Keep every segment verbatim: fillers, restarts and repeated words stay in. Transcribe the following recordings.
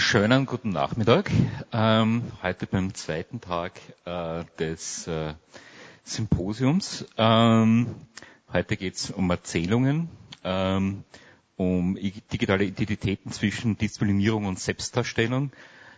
Schönen guten Nachmittag. Ähm, heute beim zweiten Tag äh, des äh, Symposiums. Ähm, heute geht es um Erzählungen, ähm, um digitale Identitäten zwischen Disziplinierung und Selbstdarstellung.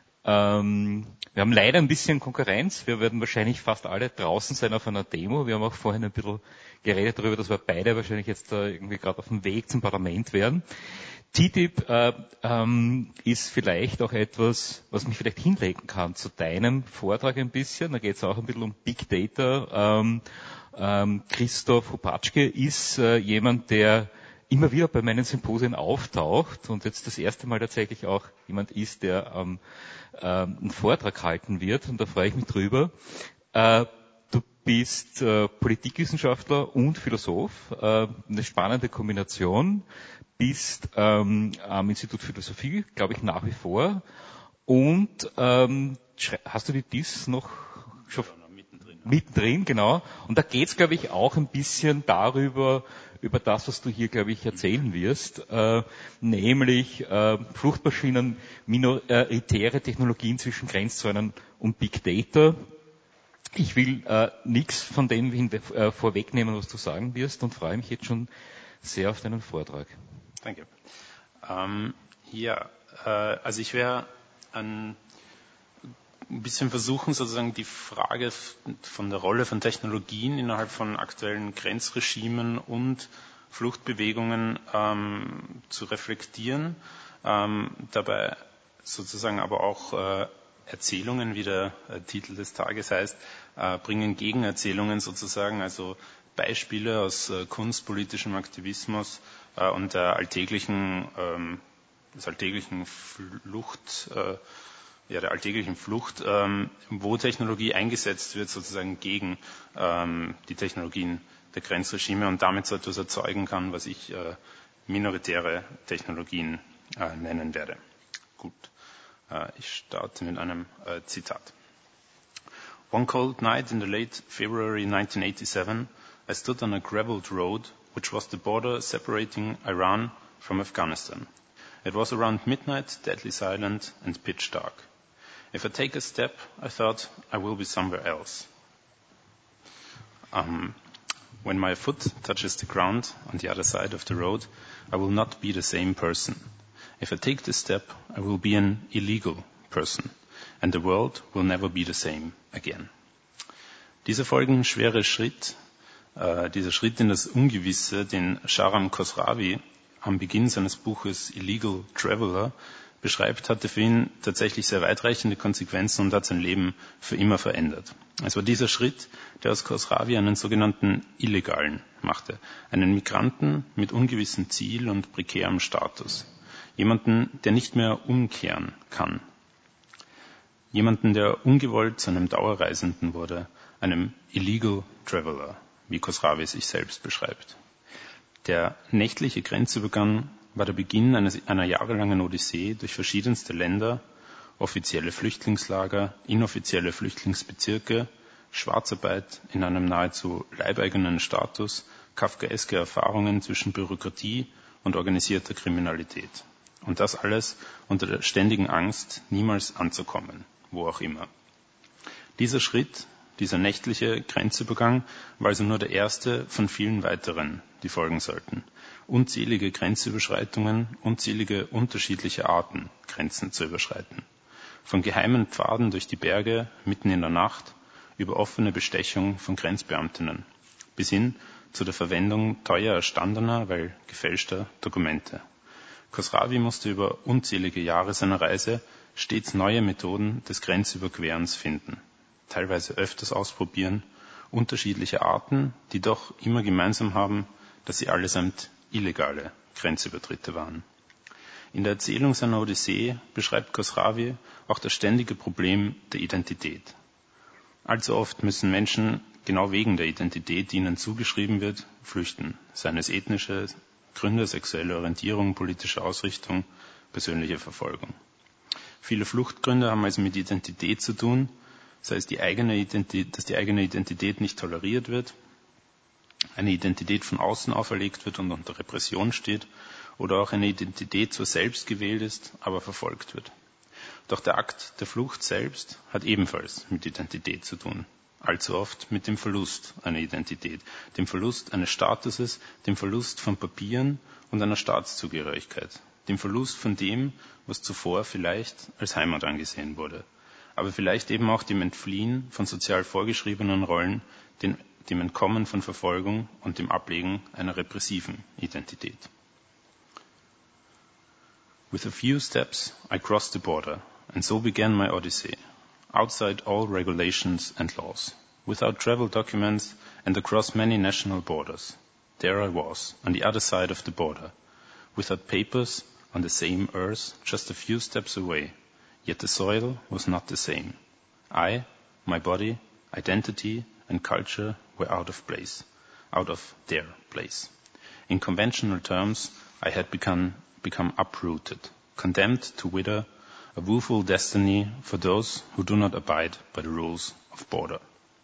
Ähm, wir haben leider ein bisschen Konkurrenz. Wir werden wahrscheinlich fast alle draußen sein auf einer Demo. Wir haben auch vorhin ein bisschen geredet darüber, dass wir beide wahrscheinlich jetzt äh, irgendwie gerade auf dem Weg zum Parlament wären. T T I P äh, ähm, ist vielleicht auch etwas, was mich vielleicht hinlegen kann zu deinem Vortrag ein bisschen. Da geht es auch ein bisschen um Big Data. Ähm, ähm, Christoph Hupatschke ist äh, jemand, der immer wieder bei meinen Symposien auftaucht und jetzt das erste Mal tatsächlich auch jemand ist, der ähm, äh, einen Vortrag halten wird. Und da freue ich mich drüber. Äh, du bist äh, Politikwissenschaftler und Philosoph. Äh, eine spannende Kombination. Bist ähm, am Institut für Philosophie, glaube ich, nach wie vor. Und ähm, hast du die dies noch schon ja, noch mittendrin? Mittendrin, genau. Und da geht es, glaube ich, auch ein bisschen darüber, über das, was du hier, glaube ich, erzählen wirst, äh, nämlich äh, Fluchtmaschinen, minoritäre Technologien zwischen Grenzzäunen und Big Data. Ich will äh, nichts von dem äh, vorwegnehmen, was du sagen wirst und freue mich jetzt schon sehr auf deinen Vortrag. Danke. Ähm, ja, äh, also ich werde ein bisschen versuchen, sozusagen die Frage von der Rolle von Technologien innerhalb von aktuellen Grenzregimen und Fluchtbewegungen ähm, zu reflektieren, ähm, dabei sozusagen aber auch äh, Erzählungen, wie der äh, Titel des Tages heißt, äh, bringen Gegenerzählungen sozusagen, also Beispiele aus äh, Kunst, politischem Aktivismus äh, und der alltäglichen, ähm, des alltäglichen Flucht, äh, ja, der alltäglichen Flucht, ähm, wo Technologie eingesetzt wird, sozusagen gegen ähm, die Technologien der Grenzregime und damit so etwas erzeugen kann, was ich äh, minoritäre Technologien äh, nennen werde. Gut, äh, ich starte mit einem äh, Zitat. One cold night in the late February nineteen eighty-seven, I stood on a gravelled road, which was the border separating Iran from Afghanistan. It was around midnight, deadly silent and pitch dark. If I take a step, I thought, I will be somewhere else. Um, when my foot touches the ground on the other side of the road, I will not be the same person. If I take this step, I will be an illegal person. And the world will never be the same again. Dieser folgende schwere Schritt, äh, dieser Schritt in das Ungewisse, den Shahram Khosravi am Beginn seines Buches Illegal Traveler beschreibt, hatte für ihn tatsächlich sehr weitreichende Konsequenzen und hat sein Leben für immer verändert. Es war dieser Schritt, der aus Khosravi einen sogenannten Illegalen machte, einen Migranten mit ungewissem Ziel und prekärem Status, jemanden, der nicht mehr umkehren kann, jemanden, der ungewollt zu einem Dauerreisenden wurde, einem Illegal Traveler, wie Khosravi sich selbst beschreibt. Der nächtliche Grenzübergang war der Beginn eines, einer jahrelangen Odyssee durch verschiedenste Länder, offizielle Flüchtlingslager, inoffizielle Flüchtlingsbezirke, Schwarzarbeit in einem nahezu leibeigenen Status, kafkaeske Erfahrungen zwischen Bürokratie und organisierter Kriminalität. Und das alles unter der ständigen Angst, niemals anzukommen, wo auch immer. Dieser Schritt, dieser nächtliche Grenzübergang war also nur der erste von vielen weiteren, die folgen sollten. Unzählige Grenzüberschreitungen, unzählige unterschiedliche Arten, Grenzen zu überschreiten. Von geheimen Pfaden durch die Berge, mitten in der Nacht, über offene Bestechung von Grenzbeamtinnen, bis hin zu der Verwendung teuer erstandener, weil gefälschter Dokumente. Khosravi musste über unzählige Jahre seiner Reise stets neue Methoden des Grenzüberquerens finden, teilweise öfters ausprobieren, unterschiedliche Arten, die doch immer gemeinsam haben, dass sie allesamt illegale Grenzübertritte waren. In der Erzählung seiner Odyssee beschreibt Khosravi auch das ständige Problem der Identität. Allzu oft müssen Menschen genau wegen der Identität, die ihnen zugeschrieben wird, flüchten, seien es ethnische Gründe, sexuelle Orientierung, politische Ausrichtung, persönliche Verfolgung. Viele Fluchtgründe haben also mit Identität zu tun, sei es die eigene Identität, dass die eigene Identität nicht toleriert wird, eine Identität von außen auferlegt wird und unter Repression steht oder auch eine Identität zwar selbst gewählt ist, aber verfolgt wird. Doch der Akt der Flucht selbst hat ebenfalls mit Identität zu tun. Allzu oft mit dem Verlust einer Identität, dem Verlust eines Statuses, dem Verlust von Papieren und einer Staatszugehörigkeit, dem Verlust von dem, was zuvor vielleicht als Heimat angesehen wurde, aber vielleicht eben auch dem Entfliehen von sozial vorgeschriebenen Rollen, dem, dem Entkommen von Verfolgung und dem Ablegen einer repressiven Identität. With a few steps, I crossed the border, and so began my odyssey. Outside all regulations and laws, without travel documents and across many national borders. There I was, on the other side of the border, without papers, on the same earth, just a few steps away, yet the soil was not the same. I, my body, identity and culture were out of place, out of their place. In conventional terms, I had become, become uprooted, condemned to wither, a woeful destiny for those who do not abide by the rules of border.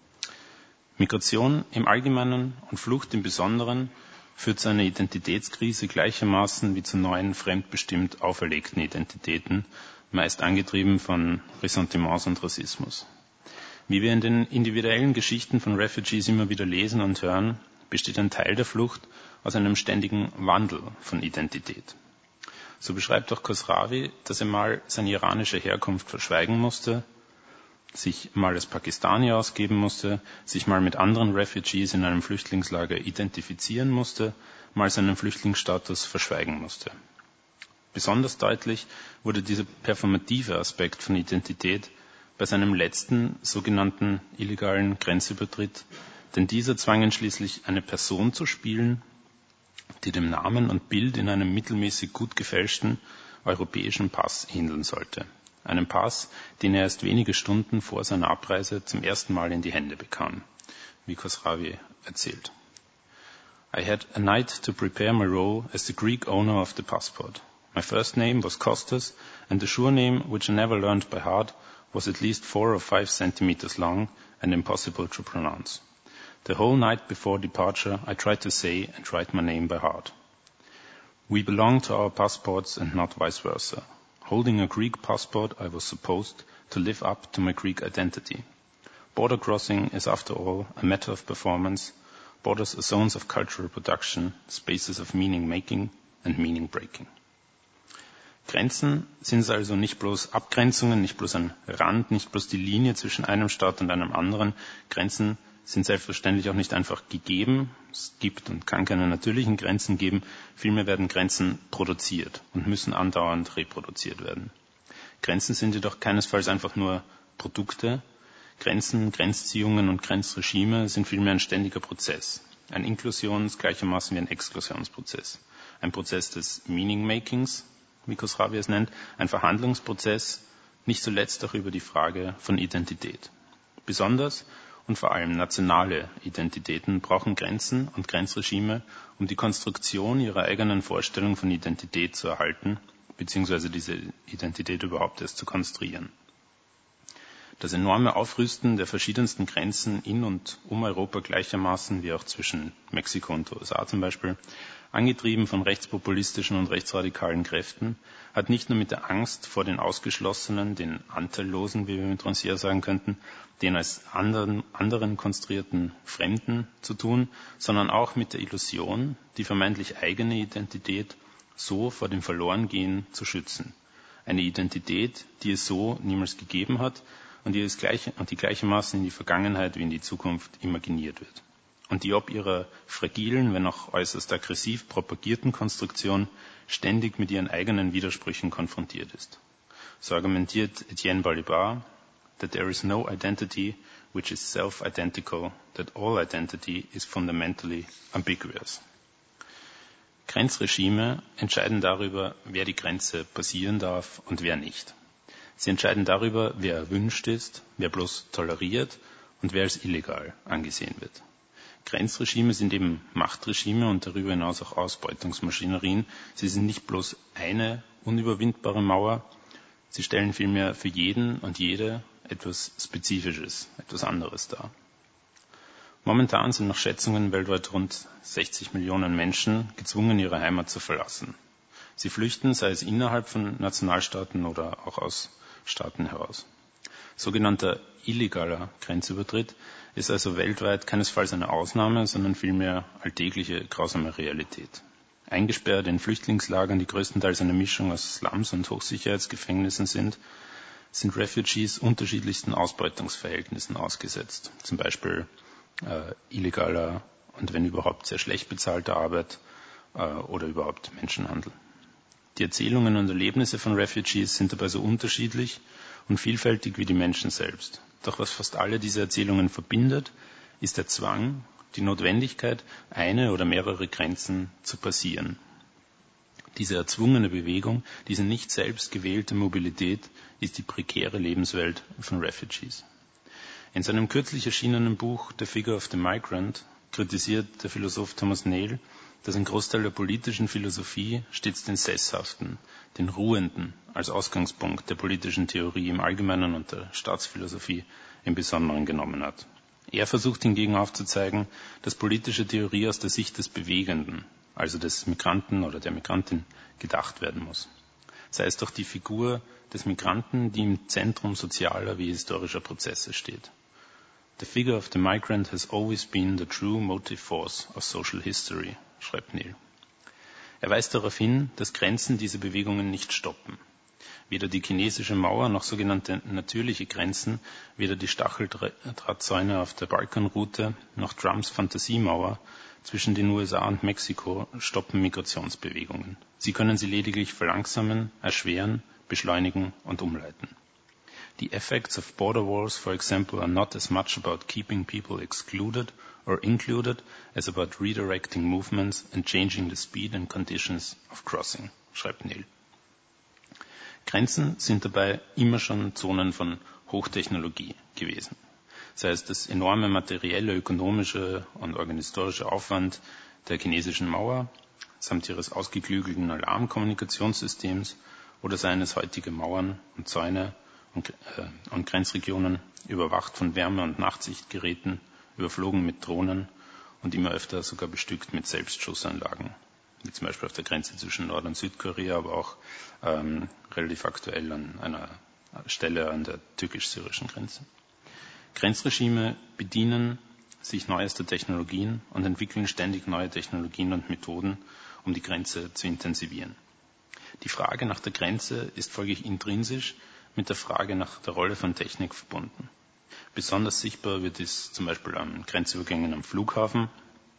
Migration im Allgemeinen und Flucht im Besonderen führt zu einer Identitätskrise gleichermaßen wie zu neuen, fremdbestimmt auferlegten Identitäten, meist angetrieben von Ressentiments und Rassismus. Wie wir in den individuellen Geschichten von Refugees immer wieder lesen und hören, besteht ein Teil der Flucht aus einem ständigen Wandel von Identität. So beschreibt auch Khosravi, dass er mal seine iranische Herkunft verschweigen musste, sich mal als Pakistani ausgeben musste, sich mal mit anderen Refugees in einem Flüchtlingslager identifizieren musste, mal seinen Flüchtlingsstatus verschweigen musste. Besonders deutlich wurde dieser performative Aspekt von Identität bei seinem letzten sogenannten illegalen Grenzübertritt, denn dieser zwang ihn schließlich, eine Person zu spielen, die dem Namen und Bild in einem mittelmäßig gut gefälschten europäischen Pass ähneln sollte. Einen Pass, den er erst wenige Stunden vor seiner Abreise zum ersten Mal in die Hände bekam, wie Khosravi erzählt. I had a night to prepare my role as the Greek owner of the passport. My first name was Kostas, and the surname, which I never learned by heart, was at least four or five centimeters long and impossible to pronounce. The whole night before departure, I tried to say and write my name by heart. We belong to our passports and not vice versa. Holding a Greek passport, I was supposed to live up to my Greek identity. Border crossing is, after all, a matter of performance. Borders are zones of cultural production, spaces of meaning-making and meaning-breaking. Grenzen sind also nicht bloß Abgrenzungen, nicht bloß ein Rand, nicht bloß die Linie zwischen einem Staat und einem anderen. Grenzen sind selbstverständlich auch nicht einfach gegeben. Es gibt und kann keine natürlichen Grenzen geben. Vielmehr werden Grenzen produziert und müssen andauernd reproduziert werden. Grenzen sind jedoch keinesfalls einfach nur Produkte. Grenzen, Grenzziehungen und Grenzregime sind vielmehr ein ständiger Prozess. Ein Inklusions- gleichermaßen wie ein Exklusionsprozess. Ein Prozess des Meaning-Makings, wie Khosravi es nennt, ein Verhandlungsprozess, nicht zuletzt auch über die Frage von Identität. Besonders und vor allem nationale Identitäten brauchen Grenzen und Grenzregime, um die Konstruktion ihrer eigenen Vorstellung von Identität zu erhalten, beziehungsweise diese Identität überhaupt erst zu konstruieren. Das enorme Aufrüsten der verschiedensten Grenzen in und um Europa gleichermaßen, wie auch zwischen Mexiko und den U S A zum Beispiel, angetrieben von rechtspopulistischen und rechtsradikalen Kräften, hat nicht nur mit der Angst vor den Ausgeschlossenen, den Anteillosen, wie wir mit Rancière sagen könnten, den als anderen, anderen konstruierten Fremden zu tun, sondern auch mit der Illusion, die vermeintlich eigene Identität so vor dem Verlorengehen zu schützen. Eine Identität, die es so niemals gegeben hat und die, es gleich, und die gleichermaßen in die Vergangenheit wie in die Zukunft imaginiert wird. Und die ob ihrer fragilen, wenn auch äußerst aggressiv propagierten Konstruktion ständig mit ihren eigenen Widersprüchen konfrontiert ist. So argumentiert Etienne Balibar, that there is no identity which is self-identical, that all identity is fundamentally ambiguous. Grenzregime entscheiden darüber, wer die Grenze passieren darf und wer nicht. Sie entscheiden darüber, wer erwünscht ist, wer bloß toleriert und wer als illegal angesehen wird. Grenzregime sind eben Machtregime und darüber hinaus auch Ausbeutungsmaschinerien. Sie sind nicht bloß eine unüberwindbare Mauer, sie stellen vielmehr für jeden und jede etwas Spezifisches, etwas anderes dar. Momentan sind nach Schätzungen weltweit rund sechzig Millionen Menschen gezwungen, ihre Heimat zu verlassen. Sie flüchten, sei es innerhalb von Nationalstaaten oder auch aus Staaten heraus. Sogenannter illegaler Grenzübertritt ist also weltweit keinesfalls eine Ausnahme, sondern vielmehr alltägliche, grausame Realität. Eingesperrt in Flüchtlingslagern, die größtenteils eine Mischung aus Slums und Hochsicherheitsgefängnissen sind, sind Refugees unterschiedlichsten Ausbeutungsverhältnissen ausgesetzt. Zum Beispiel äh, illegaler und wenn überhaupt sehr schlecht bezahlter Arbeit äh, oder überhaupt Menschenhandel. Die Erzählungen und Erlebnisse von Refugees sind dabei so unterschiedlich und vielfältig wie die Menschen selbst. Doch was fast alle diese Erzählungen verbindet, ist der Zwang, die Notwendigkeit, eine oder mehrere Grenzen zu passieren. Diese erzwungene Bewegung, diese nicht selbst gewählte Mobilität ist die prekäre Lebenswelt von Refugees. In seinem kürzlich erschienenen Buch The Figure of the Migrant kritisiert der Philosoph Thomas Nail, dass ein Großteil der politischen Philosophie stets den Sesshaften, den Ruhenden als Ausgangspunkt der politischen Theorie im Allgemeinen und der Staatsphilosophie im Besonderen genommen hat. Er versucht hingegen aufzuzeigen, dass politische Theorie aus der Sicht des Bewegenden, also des Migranten oder der Migrantin, gedacht werden muss. Sei es doch die Figur des Migranten, die im Zentrum sozialer wie historischer Prozesse steht. The figure of the migrant has always been the true motive force of social history, schreibt Nail. Er weist darauf hin, dass Grenzen diese Bewegungen nicht stoppen. Weder die chinesische Mauer noch sogenannte natürliche Grenzen, weder die Stacheldrahtzäune auf der Balkanroute noch Trumps Fantasiemauer zwischen den U S A und Mexiko stoppen Migrationsbewegungen. Sie können sie lediglich verlangsamen, erschweren, beschleunigen und umleiten. The effects of border walls, for example, are not as much about keeping people excluded or included as about redirecting movements and changing the speed and conditions of crossing, schreibt Nail. Grenzen sind dabei immer schon Zonen von Hochtechnologie gewesen. Sei es das enorme materielle, ökonomische und organisatorische Aufwand der chinesischen Mauer samt ihres ausgeklügelten Alarmkommunikationssystems oder seien es heutige Mauern und Zäune und, äh, und Grenzregionen, überwacht von Wärme- und Nachtsichtgeräten, überflogen mit Drohnen und immer öfter sogar bestückt mit Selbstschussanlagen. Wie zum Beispiel auf der Grenze zwischen Nord- und Südkorea, aber auch ähm, relativ aktuell an einer Stelle an der türkisch-syrischen Grenze. Grenzregime bedienen sich neuester Technologien und entwickeln ständig neue Technologien und Methoden, um die Grenze zu intensivieren. Die Frage nach der Grenze ist folglich intrinsisch mit der Frage nach der Rolle von Technik verbunden. Besonders sichtbar wird dies zum Beispiel an Grenzübergängen am Flughafen.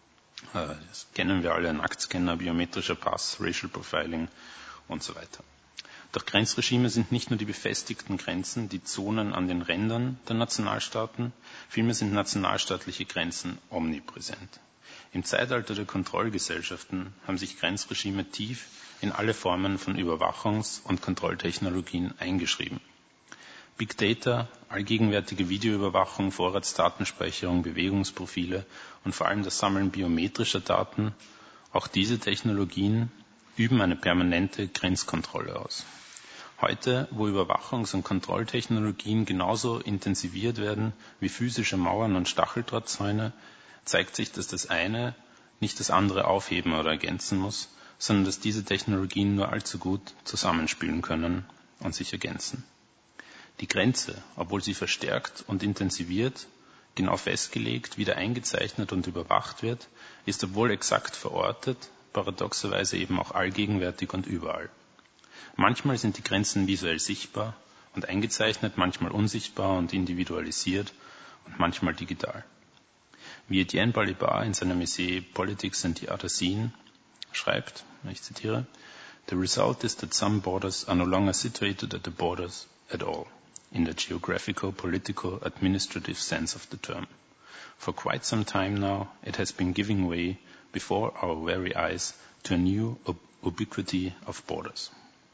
Das kennen wir alle, Nacktscanner, biometrischer Pass, Racial Profiling und so weiter. Doch Grenzregime sind nicht nur die befestigten Grenzen, die Zonen an den Rändern der Nationalstaaten, vielmehr sind nationalstaatliche Grenzen omnipräsent. Im Zeitalter der Kontrollgesellschaften haben sich Grenzregime tief in alle Formen von Überwachungs- und Kontrolltechnologien eingeschrieben. Big Data, allgegenwärtige Videoüberwachung, Vorratsdatenspeicherung, Bewegungsprofile und vor allem das Sammeln biometrischer Daten, auch diese Technologien üben eine permanente Grenzkontrolle aus. Heute, wo Überwachungs- und Kontrolltechnologien genauso intensiviert werden wie physische Mauern und Stacheldrahtzäune, zeigt sich, dass das eine nicht das andere aufheben oder ergänzen muss, sondern dass diese Technologien nur allzu gut zusammenspielen können und sich ergänzen. Die Grenze, obwohl sie verstärkt und intensiviert, genau festgelegt, wieder eingezeichnet und überwacht wird, ist, obwohl exakt verortet, paradoxerweise eben auch allgegenwärtig und überall. Manchmal sind die Grenzen visuell sichtbar und eingezeichnet, manchmal unsichtbar und individualisiert und manchmal digital. Wie Etienne Balibar in seinem Essay Politics and the Other Scene schreibt, ich zitiere, "The result is that some borders are no longer situated at the borders at all, in the geographical, political, administrative sense of the term. For quite some time now, it has been giving way before our very eyes to a new ob- ubiquity of borders."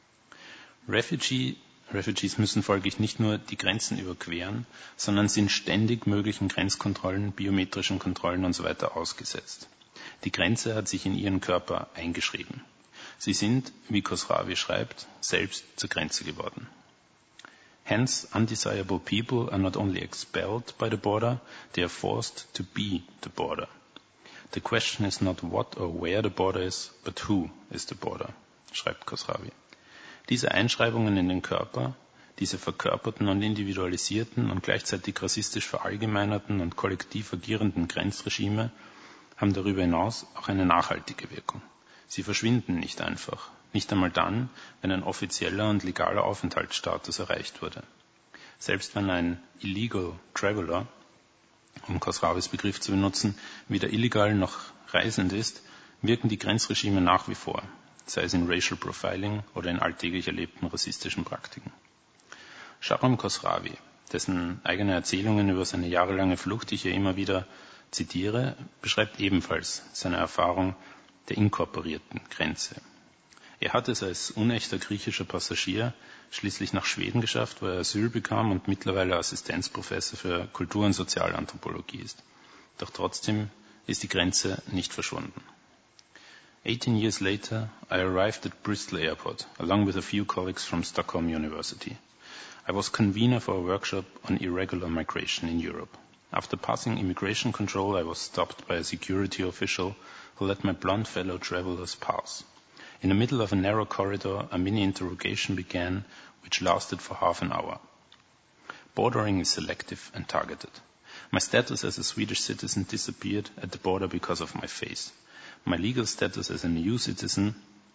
Refugee, Refugees müssen folglich nicht nur die Grenzen überqueren, sondern sind ständig möglichen Grenzkontrollen, biometrischen Kontrollen und so weiter ausgesetzt. Die Grenze hat sich in ihren Körper eingeschrieben. Sie sind, wie Khosravi schreibt, selbst zur Grenze geworden. Hence, undesirable people are not only expelled by the border, they are forced to be the border. The question is not what or where the border is, but who is the border, schreibt Khosravi. Diese Einschreibungen in den Körper, Diese verkörperten und individualisierten und gleichzeitig rassistisch verallgemeinerten und kollektiv agierenden Grenzregime haben darüber hinaus auch eine nachhaltige Wirkung. Sie verschwinden nicht einfach, nicht einmal dann, wenn ein offizieller und legaler Aufenthaltsstatus erreicht wurde. Selbst wenn ein illegal traveler, um Khosrawis Begriff zu benutzen, weder illegal noch reisend ist, wirken die Grenzregime nach wie vor, sei es in Racial Profiling oder in alltäglich erlebten rassistischen Praktiken. Shahram Khosrawi, dessen eigene Erzählungen über seine jahrelange Flucht ich hier immer wieder zitiere, beschreibt ebenfalls seine Erfahrung der inkorporierten Grenze. Er hat es als unechter griechischer Passagier schließlich nach Schweden geschafft, wo er Asyl bekam und mittlerweile Assistenzprofessor für Kultur- und Sozialanthropologie ist. Doch trotzdem ist die Grenze nicht verschwunden. Eighteen years later, I arrived at Bristol Airport, along with a few colleagues from Stockholm University. I was convener for a workshop on irregular migration in Europe. After passing immigration control, I was stopped by a security official who let my blonde fellow travelers pass. In the middle of a narrow corridor, a mini-interrogation began, which lasted for half an hour. Bordering is selective and targeted. My status as a Swedish citizen disappeared at the border because of my face. My legal status as an E U citizen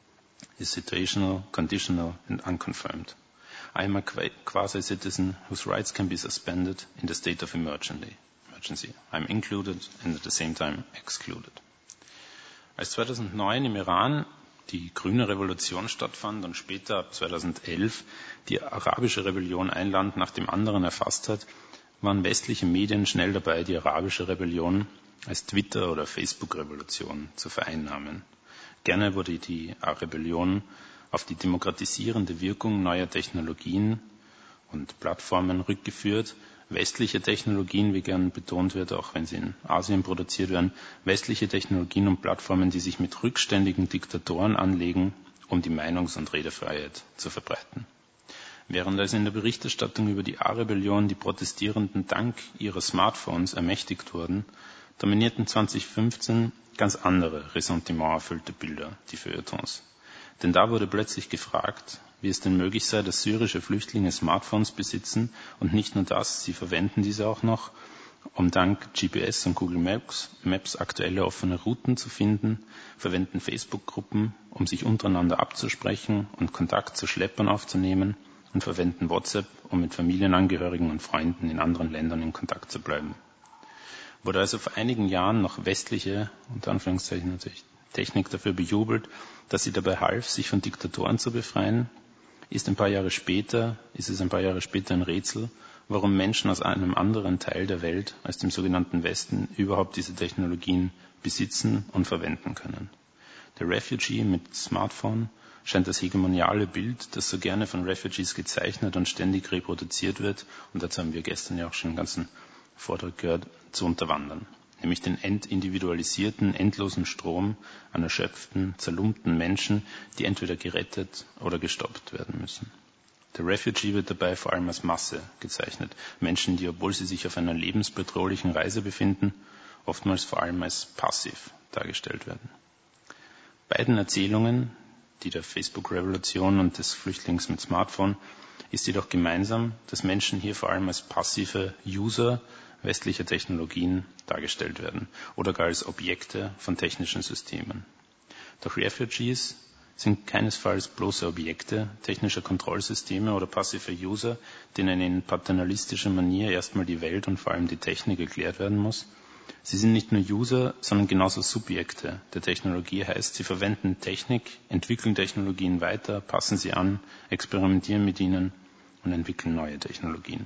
is situational, conditional, and unconfirmed. I am a quasi-citizen whose rights can be suspended in the state of emergency. I am included and at the same time excluded. Als zweitausendneun im Iran die grüne Revolution stattfand und später ab zweitausendelf die arabische Rebellion ein Land nach dem anderen erfasst hat, waren westliche Medien schnell dabei, die arabische Rebellion als Twitter- oder Facebook-Revolution zu vereinnahmen. Gerne wurde die Rebellion auf die demokratisierende Wirkung neuer Technologien und Plattformen rückgeführt. Westliche Technologien, wie gern betont wird, auch wenn sie in Asien produziert werden, westliche Technologien und Plattformen, die sich mit rückständigen Diktatoren anlegen, um die Meinungs- und Redefreiheit zu verbreiten. Während also in der Berichterstattung über die A-Rebellion die Protestierenden dank ihrer Smartphones ermächtigt wurden, dominierten zweitausendfünfzehn ganz andere, ressentimenterfüllte Bilder, die Feuilletons. Denn da wurde plötzlich gefragt, wie es denn möglich sei, dass syrische Flüchtlinge Smartphones besitzen und nicht nur das, sie verwenden diese auch noch, um dank G P S und Google Maps, Maps aktuelle offene Routen zu finden, verwenden Facebook-Gruppen, um sich untereinander abzusprechen und Kontakt zu Schleppern aufzunehmen und verwenden WhatsApp, um mit Familienangehörigen und Freunden in anderen Ländern in Kontakt zu bleiben. Wurde also vor einigen Jahren noch westliche, unter Anführungszeichen natürlich, Technik dafür bejubelt, dass sie dabei half, sich von Diktatoren zu befreien, ist ein paar Jahre später, ist es ein paar Jahre später ein Rätsel, warum Menschen aus einem anderen Teil der Welt als dem sogenannten Westen überhaupt diese Technologien besitzen und verwenden können. Der Refugee mit Smartphone scheint das hegemoniale Bild, das so gerne von Refugees gezeichnet und ständig reproduziert wird, und dazu haben wir gestern ja auch schon einen ganzen Vortrag gehört, zu unterwandern. Nämlich den entindividualisierten, endlosen Strom an erschöpften, zerlumpten Menschen, die entweder gerettet oder gestoppt werden müssen. Der Refugee wird dabei vor allem als Masse gezeichnet. Menschen, die, obwohl sie sich auf einer lebensbedrohlichen Reise befinden, oftmals vor allem als passiv dargestellt werden. Beiden Erzählungen, die der Facebook-Revolution und des Flüchtlings mit Smartphone, ist jedoch gemeinsam, dass Menschen hier vor allem als passive User westlicher Technologien dargestellt werden oder gar als Objekte von technischen Systemen. Doch Refugees sind keinesfalls bloße Objekte technischer Kontrollsysteme oder passive User, denen in paternalistischer Manier erstmal die Welt und vor allem die Technik erklärt werden muss. Sie sind nicht nur User, sondern genauso Subjekte der Technologie, heißt, sie verwenden Technik, entwickeln Technologien weiter, passen sie an, experimentieren mit ihnen und entwickeln neue Technologien.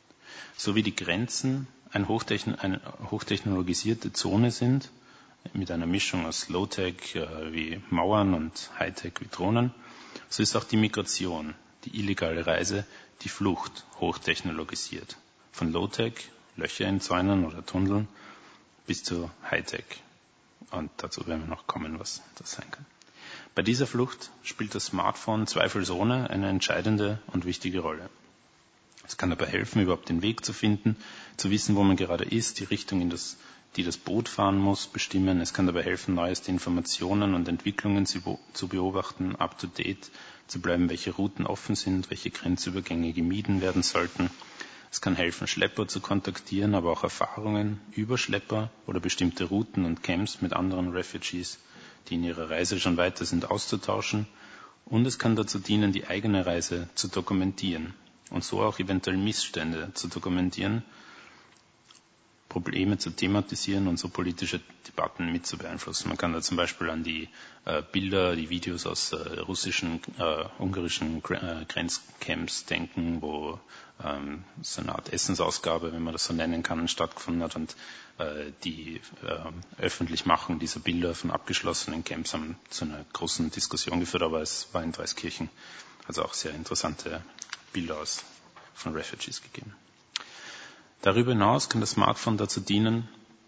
So wie die Grenzen eine, Hochtechn- eine hochtechnologisierte Zone sind, mit einer Mischung aus Low-Tech äh, wie Mauern und High-Tech wie Drohnen, so ist auch die Migration, die illegale Reise, die Flucht hochtechnologisiert. Von Low-Tech, Löcher in Zäunen oder Tunneln, bis zu High-Tech. Und dazu werden wir noch kommen, was das sein kann. Bei dieser Flucht spielt das Smartphone zweifelsohne eine entscheidende und wichtige Rolle. Es kann dabei helfen, überhaupt den Weg zu finden, zu wissen, wo man gerade ist, die Richtung in das die das Boot fahren muss, bestimmen. Es kann dabei helfen, neueste Informationen und Entwicklungen zu beobachten, up-to-date zu bleiben, welche Routen offen sind, welche Grenzübergänge gemieden werden sollten. Es kann helfen, Schlepper zu kontaktieren, aber auch Erfahrungen über Schlepper oder bestimmte Routen und Camps mit anderen Refugees, die in ihrer Reise schon weiter sind, auszutauschen. Und es kann dazu dienen, die eigene Reise zu dokumentieren und so auch eventuell Missstände zu dokumentieren, Probleme zu thematisieren und so politische Debatten mit zu beeinflussen. Man kann da zum Beispiel an die äh, Bilder, die Videos aus äh, russischen, äh, ungarischen äh, Grenzcamps denken, wo ähm, so eine Art Essensausgabe, wenn man das so nennen kann, stattgefunden hat und äh, die äh, Öffentlichmachung dieser Bilder von abgeschlossenen Camps haben zu einer großen Diskussion geführt, aber es war in Dreiskirchen also auch sehr interessante Bilder aus, von Refugees gegeben. Darüber hinaus kann das Smartphone dazu dienen,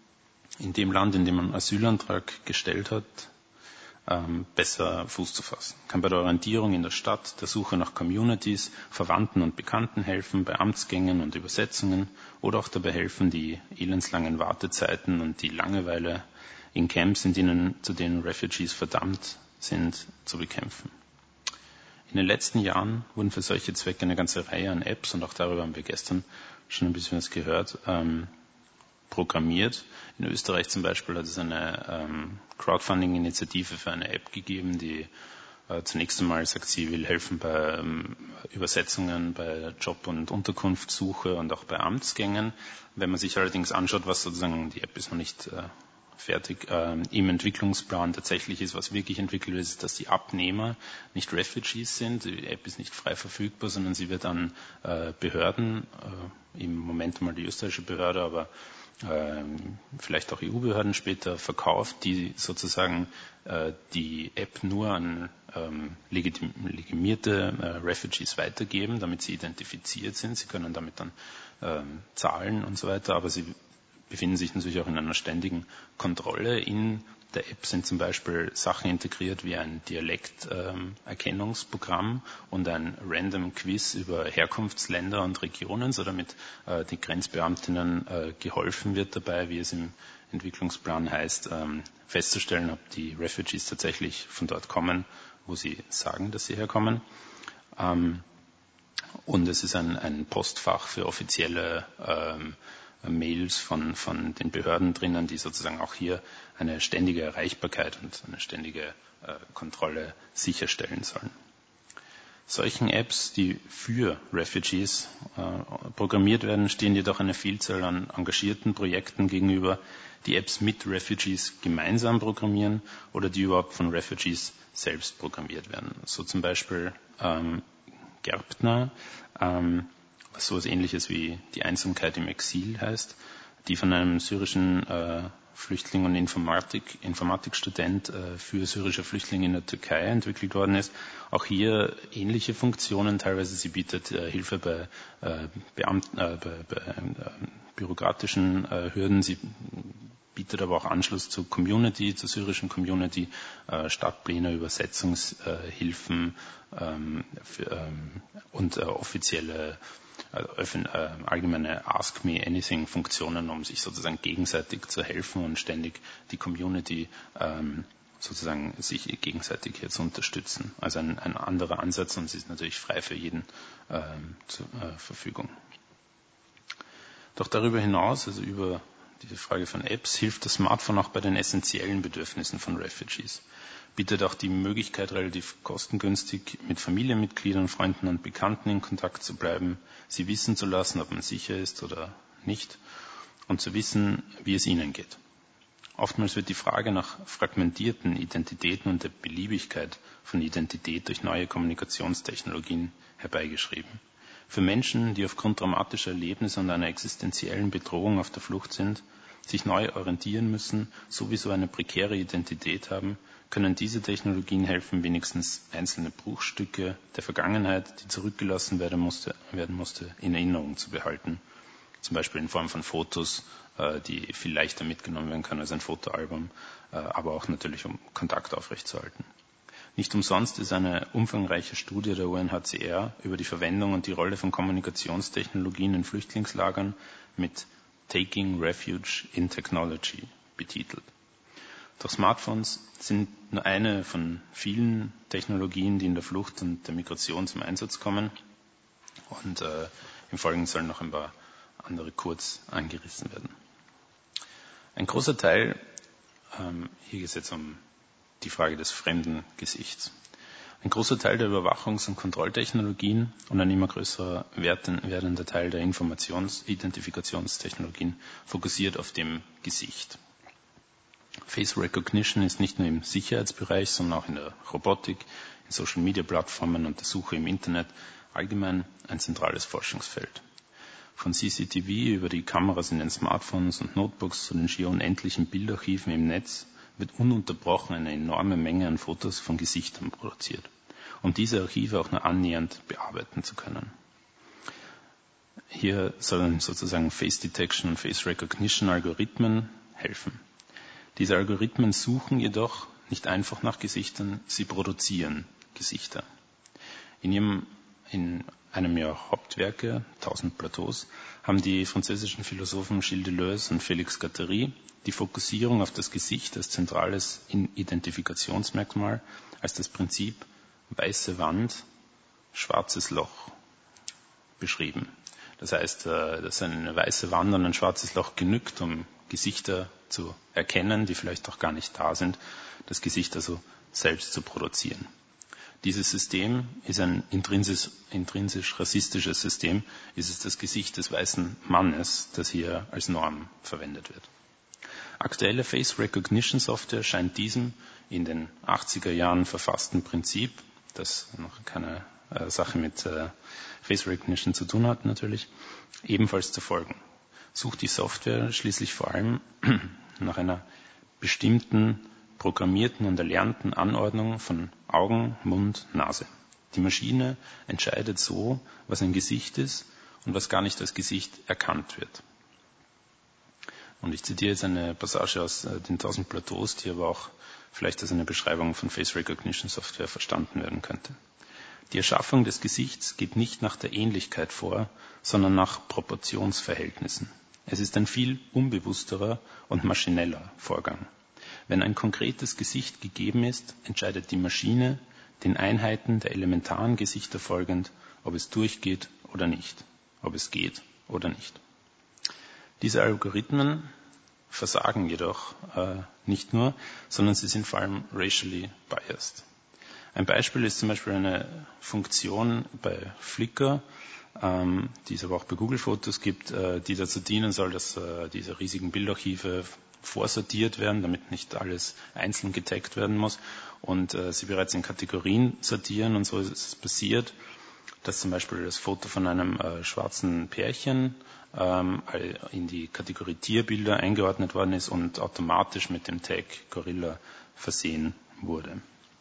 in dem Land, in dem man einen Asylantrag gestellt hat, ähm, besser Fuß zu fassen. Kann bei der Orientierung in der Stadt, der Suche nach Communities, Verwandten und Bekannten helfen, bei Amtsgängen und Übersetzungen oder auch dabei helfen, die elendslangen Wartezeiten und die Langeweile in Camps, in denen, zu denen Refugees verdammt sind, zu bekämpfen. In den letzten Jahren wurden für solche Zwecke eine ganze Reihe an Apps, und auch darüber haben wir gestern schon ein bisschen was gehört, ähm, programmiert. In Österreich zum Beispiel hat es eine ähm, Crowdfunding-Initiative für eine App gegeben, die äh, zunächst einmal sagt, sie will helfen bei ähm, Übersetzungen, bei Job- und Unterkunftssuche und auch bei Amtsgängen. Wenn man sich allerdings anschaut, was sozusagen, die App ist noch nicht äh, fertig, äh, im Entwicklungsplan tatsächlich ist, was wirklich entwickelt wird, ist, dass die Abnehmer nicht Refugees sind. Die App ist nicht frei verfügbar, sondern sie wird an äh, Behörden, äh, im Moment mal die österreichische Behörde, aber äh, vielleicht auch E U-Behörden später verkauft, die sozusagen äh, die App nur an ähm, legitim, legitimierte äh, Refugees weitergeben, damit sie identifiziert sind. Sie können damit dann ähm, zahlen und so weiter, aber sie befinden sich natürlich auch in einer ständigen Kontrolle. In der App sind zum Beispiel Sachen integriert wie ein Dialekterkennungsprogramm ähm, und ein Random Quiz über Herkunftsländer und Regionen, so damit äh, die Grenzbeamtinnen äh, geholfen wird dabei, wie es im Entwicklungsplan heißt, ähm, festzustellen, ob die Refugees tatsächlich von dort kommen, wo sie sagen, dass sie herkommen. Ähm, und es ist ein, ein Postfach für offizielle ähm, Mails von, von den Behörden drinnen, die sozusagen auch hier eine ständige Erreichbarkeit und eine ständige äh, Kontrolle sicherstellen sollen. Solchen Apps, die für Refugees äh, programmiert werden, stehen jedoch eine Vielzahl an engagierten Projekten gegenüber, die Apps mit Refugees gemeinsam programmieren oder die überhaupt von Refugees selbst programmiert werden. So zum Beispiel ähm, Gerbtner, ähm, was sowas Ähnliches wie die Einsamkeit im Exil heißt, die von einem syrischen äh, Flüchtling und Informatik, Informatikstudent äh, für syrische Flüchtlinge in der Türkei entwickelt worden ist. Auch hier ähnliche Funktionen. Teilweise sie bietet äh, Hilfe bei, äh, Beamten, äh, bei, bei äh, bürokratischen äh, Hürden. Sie bietet aber auch Anschluss zur Community, zur syrischen Community, äh, Stadtpläne, Übersetzungshilfen ähm, für, ähm, und äh, offizielle äh, äh, allgemeine Ask Me Anything Funktionen, um sich sozusagen gegenseitig zu helfen und ständig die Community ähm, sozusagen sich gegenseitig hier zu unterstützen. Also ein, ein anderer Ansatz, und sie ist natürlich frei für jeden ähm, zur äh, Verfügung. Doch darüber hinaus, also über diese Frage von Apps, hilft das Smartphone auch bei den essentiellen Bedürfnissen von Refugees. Bietet auch die Möglichkeit, relativ kostengünstig mit Familienmitgliedern, Freunden und Bekannten in Kontakt zu bleiben, sie wissen zu lassen, ob man sicher ist oder nicht, und zu wissen, wie es ihnen geht. Oftmals wird die Frage nach fragmentierten Identitäten und der Beliebigkeit von Identität durch neue Kommunikationstechnologien herbeigeschrieben. Für Menschen, die aufgrund dramatischer Erlebnisse und einer existenziellen Bedrohung auf der Flucht sind, sich neu orientieren müssen, sowieso eine prekäre Identität haben, können diese Technologien helfen, wenigstens einzelne Bruchstücke der Vergangenheit, die zurückgelassen werden musste, werden musste, in Erinnerung zu behalten. Zum Beispiel in Form von Fotos, die viel leichter mitgenommen werden können als ein Fotoalbum, aber auch natürlich, um Kontakt aufrechtzuerhalten. Nicht umsonst ist eine umfangreiche Studie der U N H C R über die Verwendung und die Rolle von Kommunikationstechnologien in Flüchtlingslagern mit Taking Refuge in Technology betitelt. Doch Smartphones sind nur eine von vielen Technologien, die in der Flucht und der Migration zum Einsatz kommen. Und äh, im Folgenden sollen noch ein paar andere kurz angerissen werden. Ein großer Teil, ähm, hier geht es jetzt um die Frage des fremden Gesichts. Ein großer Teil der Überwachungs- und Kontrolltechnologien und ein immer größerer werdender Teil der Informations-Identifikationstechnologien fokussiert auf dem Gesicht. Face Recognition ist nicht nur im Sicherheitsbereich, sondern auch in der Robotik, in Social-Media-Plattformen und der Suche im Internet allgemein ein zentrales Forschungsfeld. Von C C T V über die Kameras in den Smartphones und Notebooks zu den schier unendlichen Bildarchiven im Netz wird ununterbrochen eine enorme Menge an Fotos von Gesichtern produziert, um diese Archive auch nur annähernd bearbeiten zu können. Hier sollen sozusagen Face Detection und Face Recognition Algorithmen helfen. Diese Algorithmen suchen jedoch nicht einfach nach Gesichtern, sie produzieren Gesichter. In, ihrem, in einem ihrer Hauptwerke, Tausend Plateaus, haben die französischen Philosophen Gilles Deleuze und Félix Guattari die Fokussierung auf das Gesicht als zentrales Identifikationsmerkmal, als das Prinzip weiße Wand, schwarzes Loch beschrieben. Das heißt, dass eine weiße Wand und ein schwarzes Loch genügt, um Gesichter zu erkennen, die vielleicht auch gar nicht da sind, das Gesicht also selbst zu produzieren. Dieses System ist ein intrinsisch, intrinsisch rassistisches System, ist es das Gesicht des weißen Mannes, das hier als Norm verwendet wird. Aktuelle Face Recognition Software scheint diesem in den achtziger Jahren verfassten Prinzip, das noch keine äh, Sache mit äh, Face Recognition zu tun hat natürlich, ebenfalls zu folgen. Sucht die Software schließlich vor allem nach einer bestimmten programmierten und erlernten Anordnung von Augen, Mund, Nase. Die Maschine entscheidet so, was ein Gesicht ist und was gar nicht als Gesicht erkannt wird. Und ich zitiere jetzt eine Passage aus äh, den Tausend Plateaus, die aber auch vielleicht als eine Beschreibung von Face Recognition Software verstanden werden könnte. Die Erschaffung des Gesichts geht nicht nach der Ähnlichkeit vor, sondern nach Proportionsverhältnissen. Es ist ein viel unbewussterer und maschineller Vorgang. Wenn ein konkretes Gesicht gegeben ist, entscheidet die Maschine, den Einheiten der elementaren Gesichter folgend, ob es durchgeht oder nicht, ob es geht oder nicht. Diese Algorithmen versagen jedoch äh, nicht nur, sondern sie sind vor allem racially biased. Ein Beispiel ist zum Beispiel eine Funktion bei Flickr, ähm, die es aber auch bei Google Fotos gibt, äh, die dazu dienen soll, dass äh, diese riesigen Bildarchive vorsortiert werden, damit nicht alles einzeln getaggt werden muss und äh, sie bereits in Kategorien sortieren. Und so ist es passiert, dass zum Beispiel das Foto von einem äh, schwarzen Pärchen ähm, in die Kategorie Tierbilder eingeordnet worden ist und automatisch mit dem Tag Gorilla versehen wurde.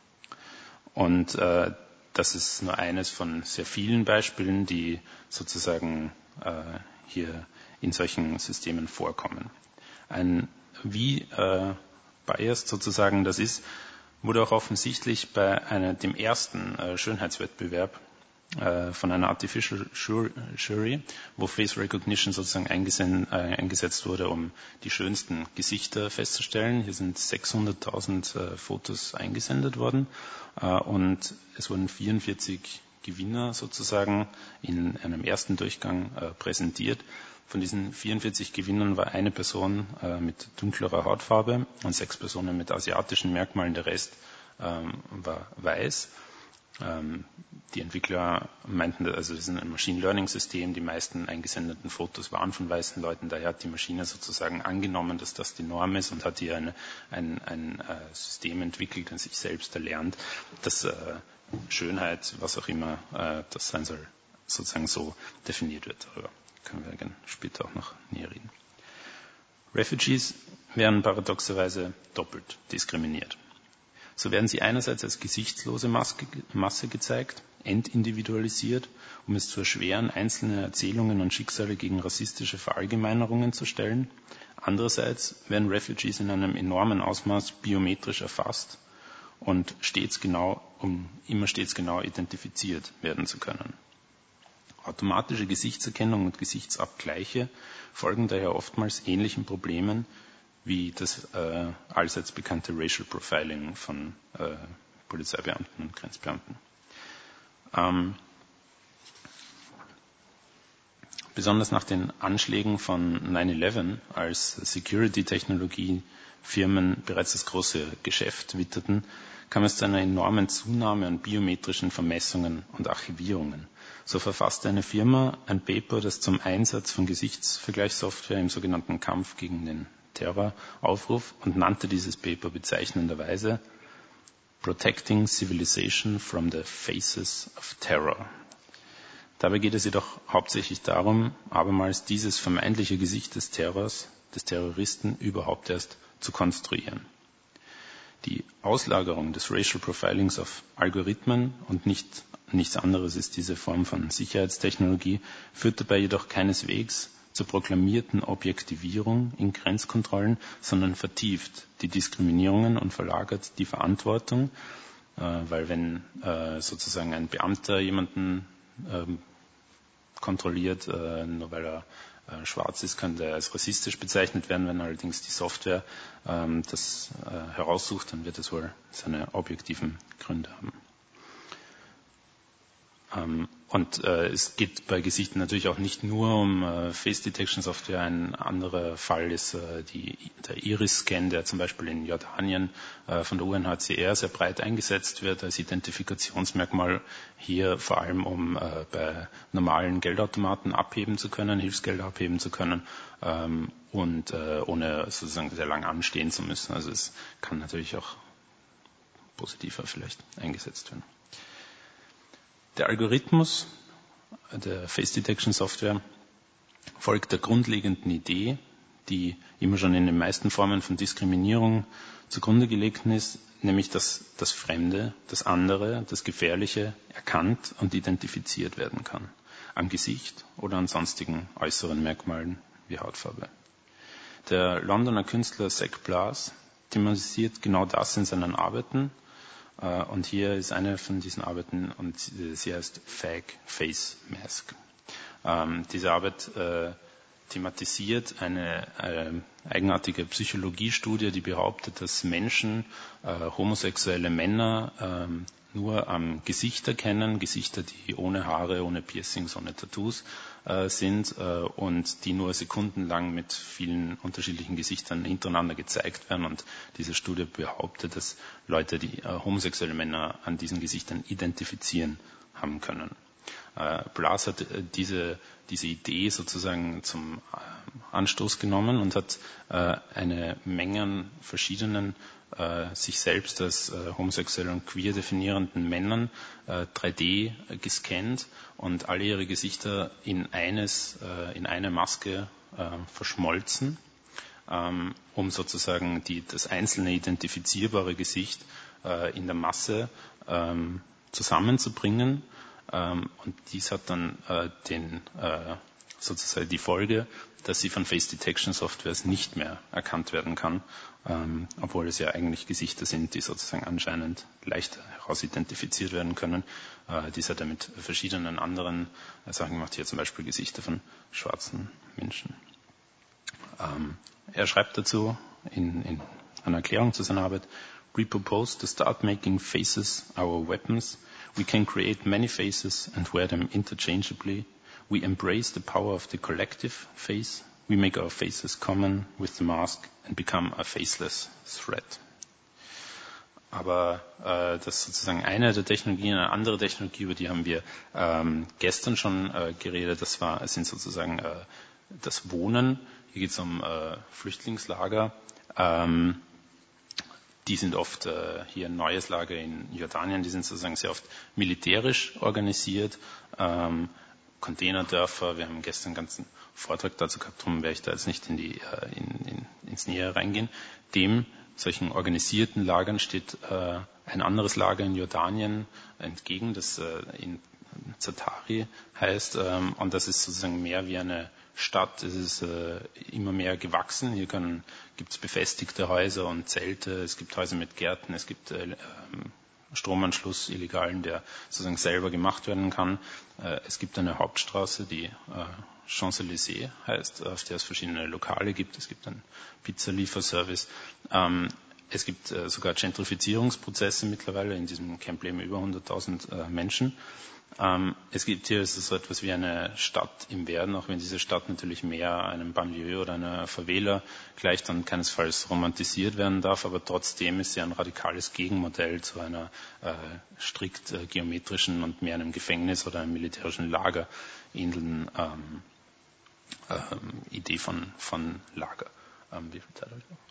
Und äh, das ist nur eines von sehr vielen Beispielen, die sozusagen äh, hier in solchen Systemen vorkommen. Ein wie äh, biased sozusagen das ist, wurde auch offensichtlich bei einer, dem ersten äh, Schönheitswettbewerb äh, von einer Artificial Jury, wo Face Recognition sozusagen eingesen, äh, eingesetzt wurde, um die schönsten Gesichter festzustellen. Hier sind sechshunderttausend äh, Fotos eingesendet worden äh, und es wurden vierundvierzig Gewinner sozusagen in einem ersten Durchgang äh, präsentiert. Von diesen vierundvierzig Gewinnern war eine Person äh, mit dunklerer Hautfarbe und sechs Personen mit asiatischen Merkmalen. Der Rest ähm, war weiß. Ähm, die Entwickler meinten, also das ist ein Machine Learning System. Die meisten eingesendeten Fotos waren von weißen Leuten. Daher hat die Maschine sozusagen angenommen, dass das die Norm ist und hat hier eine, ein, ein äh, System entwickelt, das sich selbst erlernt, dass äh, Schönheit, was auch immer äh, das sein soll, sozusagen so definiert wird. Darüber können wir gerne später auch noch näher reden. Refugees werden paradoxerweise doppelt diskriminiert. So werden sie einerseits als gesichtslose Maske, Masse gezeigt, entindividualisiert, um es zu erschweren, einzelne Erzählungen und Schicksale gegen rassistische Verallgemeinerungen zu stellen. Andererseits werden Refugees in einem enormen Ausmaß biometrisch erfasst und stets genau, um immer stets genau identifiziert werden zu können. Automatische Gesichtserkennung und Gesichtsabgleiche folgen daher oftmals ähnlichen Problemen wie das äh, allseits bekannte Racial Profiling von äh, Polizeibeamten und Grenzbeamten. Ähm, besonders nach den Anschlägen von nine eleven, als Security-Technologie-Firmen bereits das große Geschäft witterten, kam es zu einer enormen Zunahme an biometrischen Vermessungen und Archivierungen. So verfasste eine Firma ein Paper, das zum Einsatz von Gesichtsvergleichssoftware im sogenannten Kampf gegen den Terror aufruf und nannte dieses Paper bezeichnenderweise Protecting Civilization from the Faces of Terror. Dabei geht es jedoch hauptsächlich darum, abermals dieses vermeintliche Gesicht des Terrors, des Terroristen überhaupt erst zu konstruieren. Die Auslagerung des Racial Profilings auf Algorithmen und nicht, nichts anderes ist diese Form von Sicherheitstechnologie, führt dabei jedoch keineswegs zur proklamierten Objektivierung in Grenzkontrollen, sondern vertieft die Diskriminierungen und verlagert die Verantwortung, äh, weil wenn äh, sozusagen ein Beamter jemanden äh, kontrolliert, äh, nur weil er äh, schwarz ist, könnte er als rassistisch bezeichnet werden. Wenn allerdings die Software ähm, das äh, heraussucht, dann wird es wohl seine objektiven Gründe haben. Ähm, und äh, es geht bei Gesichtern natürlich auch nicht nur um äh, Face Detection Software. Ein anderer Fall ist äh, die, der Iris-Scan, der zum Beispiel in Jordanien äh, von der U N H C R sehr breit eingesetzt wird als Identifikationsmerkmal. Hier vor allem, um äh, bei normalen Geldautomaten abheben zu können, Hilfsgelder abheben zu können ähm, und äh, ohne sozusagen sehr lang anstehen zu müssen. Also es kann natürlich auch positiver vielleicht eingesetzt werden. Der Algorithmus der Face Detection Software folgt der grundlegenden Idee, die immer schon in den meisten Formen von Diskriminierung zugrunde gelegt ist, nämlich dass das Fremde, das andere, das Gefährliche erkannt und identifiziert werden kann, am Gesicht oder an sonstigen äußeren Merkmalen wie Hautfarbe. Der Londoner Künstler Zach Blas thematisiert genau das in seinen Arbeiten. Und hier ist eine von diesen Arbeiten und sie heißt Fake Face Mask. Ähm, diese Arbeit äh, thematisiert eine äh, eigenartige Psychologiestudie, die behauptet, dass Menschen, äh, homosexuelle Männer, äh, nur am Gesicht erkennen, Gesichter, die ohne Haare, ohne Piercings, ohne Tattoos äh, sind äh, und die nur sekundenlang mit vielen unterschiedlichen Gesichtern hintereinander gezeigt werden. Und diese Studie behauptet, dass Leute, die äh, homosexuelle Männer an diesen Gesichtern identifizieren haben können. Äh, Blas hat äh, diese, diese Idee sozusagen zum äh, Anstoß genommen und hat äh, eine Menge an verschiedenen äh, sich selbst als äh, homosexuell und queer definierenden Männern äh, drei D gescannt und alle ihre Gesichter in eines, äh, in eine Maske äh, verschmolzen, ähm, um sozusagen die, das einzelne identifizierbare Gesicht äh, in der Masse ähm, zusammenzubringen. Ähm, und dies hat dann äh, den, äh, sozusagen die Folge, dass sie von Face Detection Softwares nicht mehr erkannt werden kann, ähm, obwohl es ja eigentlich Gesichter sind, die sozusagen anscheinend leichter herausidentifiziert werden können. Äh, dies hat er mit verschiedenen anderen äh, Sachen gemacht, hier zum Beispiel Gesichter von schwarzen Menschen. Ähm, er schreibt dazu in, in einer Erklärung zu seiner Arbeit: We propose to start making faces our weapons. We can create many faces and wear them interchangeably. We embrace the power of the collective face. We make our faces common with the mask and become a faceless threat. Aber äh, das ist sozusagen eine der Technologien. Eine andere Technologie, über die haben wir ähm, gestern schon äh, geredet. Das war, es sind sozusagen äh, das Wohnen. Hier geht es um äh, Flüchtlingslager. Ähm, Die sind oft, äh, hier ein neues Lager in Jordanien, die sind sozusagen sehr oft militärisch organisiert. Ähm, Containerdörfer, wir haben gestern einen ganzen Vortrag dazu gehabt, darum werde ich da jetzt nicht in die, äh, in, in, ins Nähere reingehen. Dem, solchen organisierten Lagern, steht äh, ein anderes Lager in Jordanien entgegen, das äh, in Zatari heißt, ähm, und das ist sozusagen mehr wie eine Stadt. Es ist äh, immer mehr gewachsen. Hier gibt es befestigte Häuser und Zelte, es gibt Häuser mit Gärten, es gibt äh, Stromanschluss, illegalen, der sozusagen selber gemacht werden kann. Äh, es gibt eine Hauptstraße, die äh, Champs-Élysées heißt, auf der es verschiedene Lokale gibt. Es gibt einen Pizzalieferservice. Ähm, es gibt äh, sogar Gentrifizierungsprozesse mittlerweile. In diesem Camp leben über hunderttausend äh, Menschen. Ähm, es gibt hier ist so etwas wie eine Stadt im Werden, auch wenn diese Stadt natürlich mehr einem Banlieue oder einer Favela gleicht und keinesfalls romantisiert werden darf, aber trotzdem ist sie ein radikales Gegenmodell zu einer äh, strikt äh, geometrischen und mehr einem Gefängnis oder einem militärischen Lager ähnlichen ähm, ähm, Idee von, von Lager. Ähm, wie viel Zeit habe ich noch?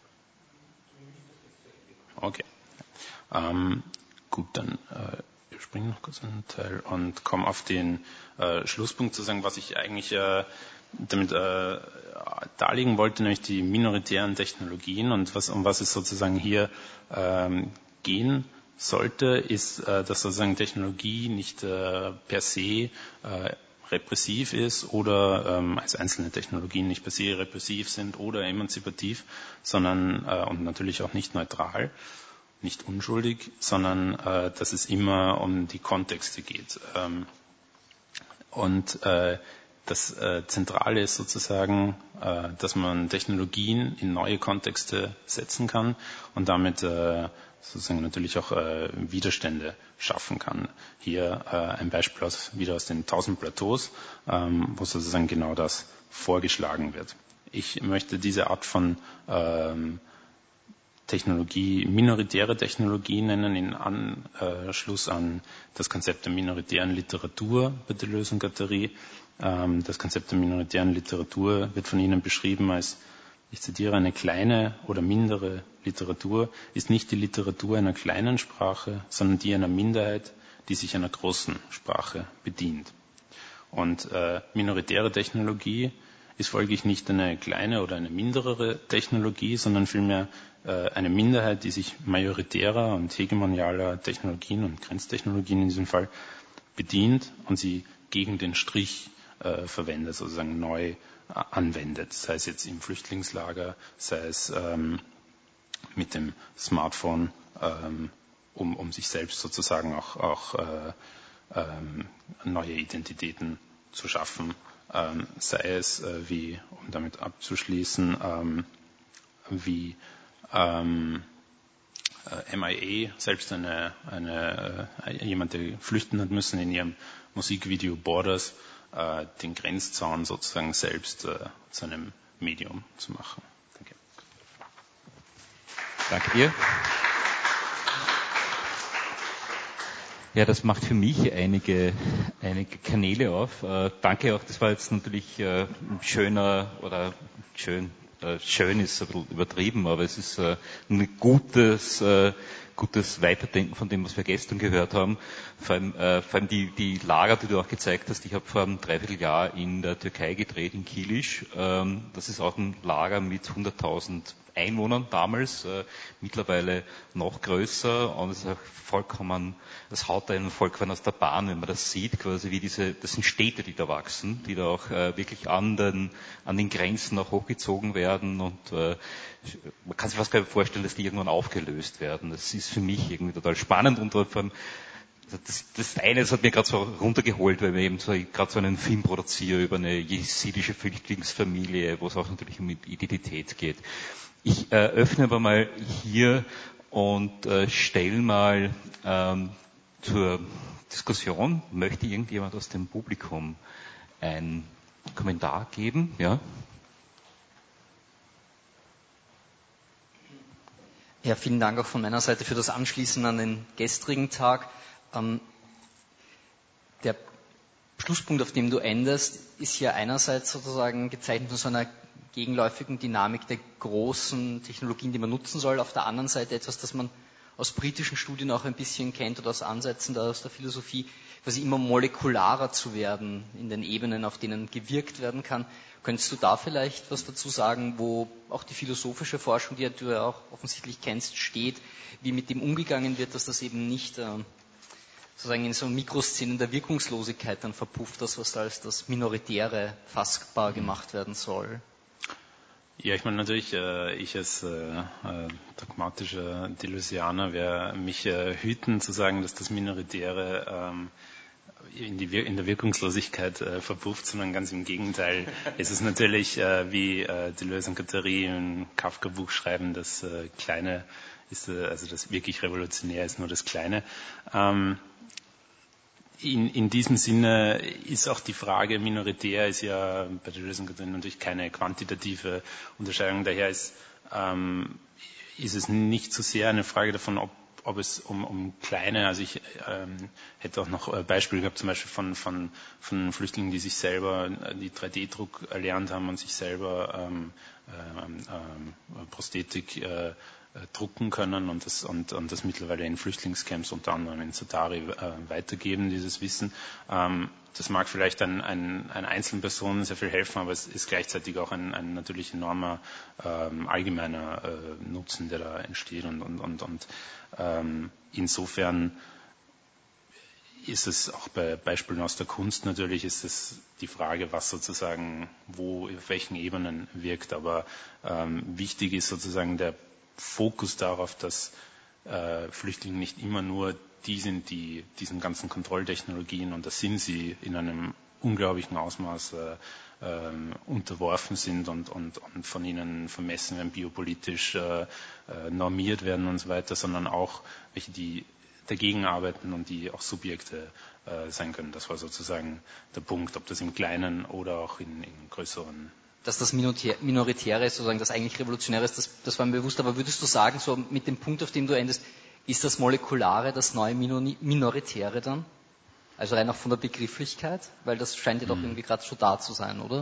Okay. Ähm, gut, dann äh, wir springen noch kurz einen Teil und kommen auf den äh, Schlusspunkt zu sagen, was ich eigentlich äh, damit äh, darlegen wollte, nämlich die minoritären Technologien und was, um was es sozusagen hier ähm, gehen sollte, ist, äh, dass sozusagen Technologie nicht äh, per se äh, repressiv ist oder ähm, als einzelne Technologien nicht per se repressiv sind oder emanzipativ, sondern äh, und natürlich auch nicht neutral, nicht unschuldig, sondern äh, dass es immer um die Kontexte geht. Ähm, und äh, das äh, Zentrale ist sozusagen, äh, dass man Technologien in neue Kontexte setzen kann und damit äh, sozusagen natürlich auch äh, Widerstände schaffen kann. Hier äh, ein Beispiel aus, wieder aus den tausend Plateaus, ähm, wo sozusagen genau das vorgeschlagen wird. Ich möchte diese Art von ähm, Technologie, minoritäre Technologie nennen, in Anschluss an das Konzept der minoritären Literatur bei Deleuze-Guattari. Ähm, das Konzept der minoritären Literatur wird von Ihnen beschrieben als, ich zitiere, eine kleine oder mindere Literatur ist nicht die Literatur einer kleinen Sprache, sondern die einer Minderheit, die sich einer großen Sprache bedient. Und äh, minoritäre Technologie ist folglich nicht eine kleine oder eine mindere Technologie, sondern vielmehr äh, eine Minderheit, die sich majoritärer und hegemonialer Technologien und Grenztechnologien in diesem Fall bedient und sie gegen den Strich äh, verwendet, sozusagen neu äh, anwendet, sei es jetzt im Flüchtlingslager, sei es ähm, mit dem Smartphone, ähm, um, um sich selbst sozusagen auch, auch äh, ähm, neue Identitäten zu schaffen, ähm, sei es äh, wie, um damit abzuschließen, ähm, wie ähm, äh, M I A, selbst eine, eine äh, jemand, der flüchten hat müssen, in ihrem Musikvideo Borders äh, den Grenzzaun sozusagen selbst äh, zu einem Medium zu machen. Danke. Danke dir. Ja, das macht für mich einige, einige Kanäle auf. Äh, danke auch, das war jetzt natürlich äh, ein schöner oder schön, äh, schön ist ein bisschen übertrieben, aber es ist äh, ein gutes, äh, gutes Weiterdenken von dem, was wir gestern gehört haben. Vor allem, äh, vor allem die, die Lager, die du auch gezeigt hast. Ich habe vor einem Dreivierteljahr in der Türkei gedreht, in Kilisch. Ähm, das ist auch ein Lager mit hunderttausend Einwohnern damals, äh, mittlerweile noch größer und es ist auch vollkommen, das haut einen vollkommen aus der Bahn, wenn man das sieht, quasi wie diese, das sind Städte, die da wachsen, die da auch äh, wirklich an den, an den Grenzen auch hochgezogen werden und äh, man kann sich fast gar nicht vorstellen, dass die irgendwann aufgelöst werden. Das ist für mich irgendwie total spannend und vor allem Das, das eine, das hat mir gerade so runtergeholt, weil wir eben so, gerade so einen Film produzieren über eine jesidische Flüchtlingsfamilie, wo es auch natürlich um Identität geht. Ich äh, öffne aber mal hier und äh, stelle mal ähm, zur Diskussion, möchte irgendjemand aus dem Publikum einen Kommentar geben? Ja? Ja, vielen Dank auch von meiner Seite für das Anschließen an den gestrigen Tag. Ähm, der Schlusspunkt, auf dem du endest, ist ja einerseits sozusagen gezeichnet von so einer gegenläufigen Dynamik der großen Technologien, die man nutzen soll. Auf der anderen Seite etwas, das man aus britischen Studien auch ein bisschen kennt oder aus Ansätzen aus der Philosophie, quasi immer molekularer zu werden in den Ebenen, auf denen gewirkt werden kann. Könntest du da vielleicht was dazu sagen, wo auch die philosophische Forschung, die du ja auch offensichtlich kennst, steht, wie mit dem umgegangen wird, dass das eben nicht äh, sozusagen in so Mikroszenen der Wirkungslosigkeit dann verpufft, das was da als das Minoritäre fassbar gemacht werden soll? Ja, ich meine natürlich, äh, ich als äh, dogmatischer Deleuzianer werde mich äh, hüten zu sagen, dass das Minoritäre ähm, in, die Wir- in der Wirkungslosigkeit äh, verpufft, sondern ganz im Gegenteil. Es ist natürlich, äh, wie äh, Deleuze und Guattari im Kafka-Buch schreiben, das äh, Kleine ist, äh, also das wirklich Revolutionär ist nur das Kleine. Ähm, In, in diesem Sinne ist auch die Frage, minoritär ist ja bei der Lösung natürlich keine quantitative Unterscheidung. Daher ist, ähm, ist es nicht so sehr eine Frage davon, ob, ob es um, um kleine, also ich ähm, hätte auch noch Beispiele gehabt, zum Beispiel von, von, von Flüchtlingen, die sich selber die drei D Druck erlernt haben und sich selber ähm, ähm, ähm, Prosthetik äh, drucken können und das, und, und das mittlerweile in Flüchtlingscamps, unter anderem in Zatari, äh, weitergeben, dieses Wissen. Ähm, das mag vielleicht ein, ein, einer einzelnen Person sehr viel helfen, aber es ist gleichzeitig auch ein, ein natürlich enormer ähm, allgemeiner äh, Nutzen, der da entsteht. Und, und, und, und ähm, insofern ist es auch bei Beispielen aus der Kunst natürlich, ist es die Frage, was sozusagen wo, auf welchen Ebenen wirkt. Aber ähm, wichtig ist sozusagen der Fokus darauf, dass äh, Flüchtlinge nicht immer nur die sind, die diesen ganzen Kontrolltechnologien, und das sind sie in einem unglaublichen Ausmaß äh, äh, unterworfen sind und, und, und von ihnen vermessen werden, biopolitisch äh, äh, normiert werden und so weiter, sondern auch welche, die dagegen arbeiten und die auch Subjekte äh, sein können. Das war sozusagen der Punkt, ob das im Kleinen oder auch in, in größeren. Dass das Minoritäre ist, sozusagen das eigentlich Revolutionäre ist, das, das war mir bewusst. Aber würdest du sagen, so mit dem Punkt, auf dem du endest, ist das Molekulare das neue Minoritäre dann? Also rein auch von der Begrifflichkeit? Weil das scheint ja doch irgendwie gerade so da zu sein, oder?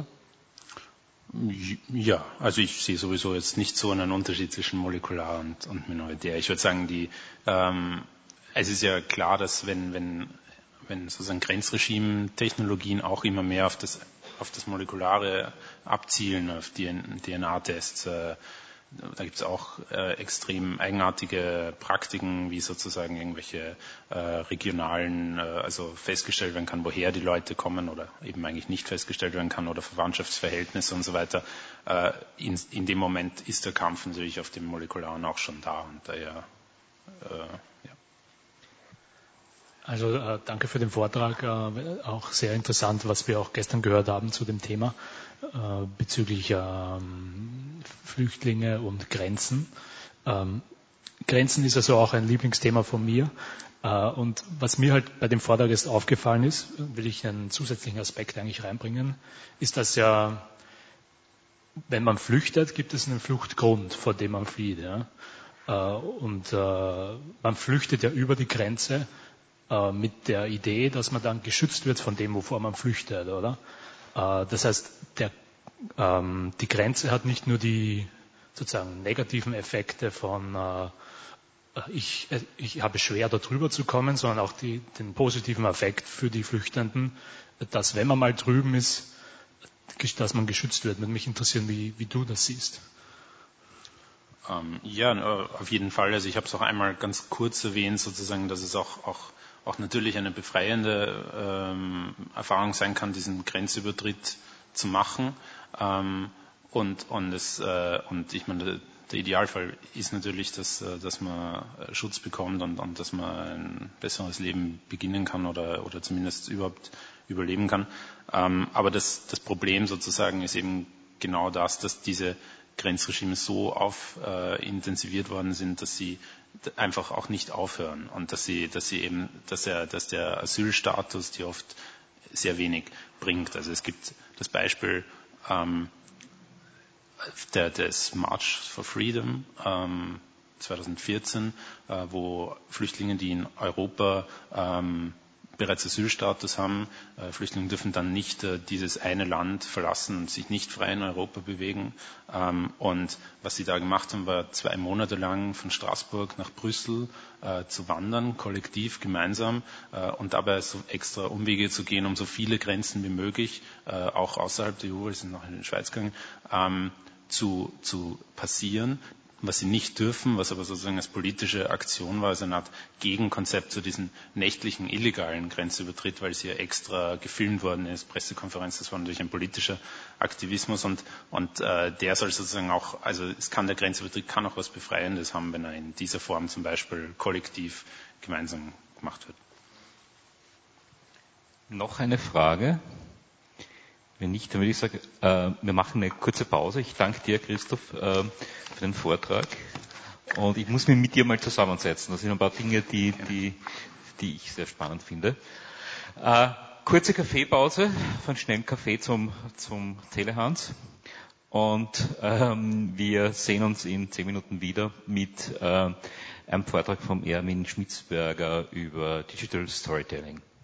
Ja, also ich sehe sowieso jetzt nicht so einen Unterschied zwischen molekular und, und minoritär. Ich würde sagen, die, ähm, es ist ja klar, dass wenn, wenn, wenn sozusagen Grenzregime-Technologien auch immer mehr auf das auf das Molekulare abzielen, auf die D N A-Tests. Äh, da gibt es auch äh, extrem eigenartige Praktiken, wie sozusagen irgendwelche äh, regionalen, äh, also festgestellt werden kann, woher die Leute kommen oder eben eigentlich nicht festgestellt werden kann oder Verwandtschaftsverhältnisse und so weiter. Äh, in, in dem Moment ist der Kampf natürlich auf dem Molekularen auch schon da und daher, äh, ja. Also äh, danke für den Vortrag, äh, auch sehr interessant, was wir auch gestern gehört haben zu dem Thema äh, bezüglich ähm, Flüchtlinge und Grenzen. Ähm, Grenzen ist also auch ein Lieblingsthema von mir äh, und was mir halt bei dem Vortrag jetzt aufgefallen ist, will ich einen zusätzlichen Aspekt eigentlich reinbringen, ist, dass ja, wenn man flüchtet, gibt es einen Fluchtgrund, vor dem man flieht. Ja? Äh, und äh, man flüchtet ja über die Grenze mit der Idee, dass man dann geschützt wird von dem, wovor man flüchtet, oder? Das heißt, der, ähm, die Grenze hat nicht nur die sozusagen negativen Effekte von äh, ich, ich habe schwer, da drüber zu kommen, sondern auch die, den positiven Effekt für die Flüchtenden, dass wenn man mal drüben ist, dass man geschützt wird. Würde mich interessieren, wie, wie du das siehst. Ähm, ja, auf jeden Fall. Also ich habe es auch einmal ganz kurz erwähnt, sozusagen, dass es auch, auch auch natürlich eine befreiende ähm, Erfahrung sein kann, diesen Grenzübertritt zu machen. Ähm, und, und, es, äh, und ich meine, der, der Idealfall ist natürlich, dass, äh, dass man Schutz bekommt und, und dass man ein besseres Leben beginnen kann oder, oder zumindest überhaupt überleben kann. Ähm, aber das, das Problem sozusagen ist eben genau das, dass diese Grenzregime so auf äh, intensiviert worden sind, dass sie einfach auch nicht aufhören und dass sie, dass sie eben, dass er, dass der Asylstatus die oft sehr wenig bringt. Also es gibt das Beispiel ähm, der, des March for Freedom ähm, zweitausendvierzehn, äh, wo Flüchtlinge, die in Europa ähm, bereits Asylstatus haben, äh, Flüchtlinge dürfen dann nicht äh, dieses eine Land verlassen und sich nicht frei in Europa bewegen. Ähm, und was sie da gemacht haben, war zwei Monate lang von Straßburg nach Brüssel äh, zu wandern, kollektiv, gemeinsam, äh, und dabei so extra Umwege zu gehen, um so viele Grenzen wie möglich, äh, auch außerhalb der E U, wir sind noch in die Schweiz gegangen, ähm, zu, zu passieren, was sie nicht dürfen, was aber sozusagen als politische Aktion war, also eine Art Gegenkonzept zu diesen nächtlichen, illegalen Grenzübertritt, weil sie ja extra gefilmt worden ist, Pressekonferenz, das war natürlich ein politischer Aktivismus und, und äh, der soll sozusagen auch, also es kann der Grenzübertritt kann auch was Befreiendes haben, wenn er in dieser Form zum Beispiel kollektiv gemeinsam gemacht wird. Noch eine Frage? Wenn nicht, dann würde ich sagen, äh, wir machen eine kurze Pause. Ich danke dir, Christoph, äh, für den Vortrag. Und ich muss mich mit dir mal zusammensetzen. Das sind ein paar Dinge, die, die, die ich sehr spannend finde. Äh, kurze Kaffeepause, von schnellem Kaffee zum, zum Telehans. Und ähm, wir sehen uns in zehn Minuten wieder mit äh, einem Vortrag vom Ermin Schmitzberger über Digital Storytelling.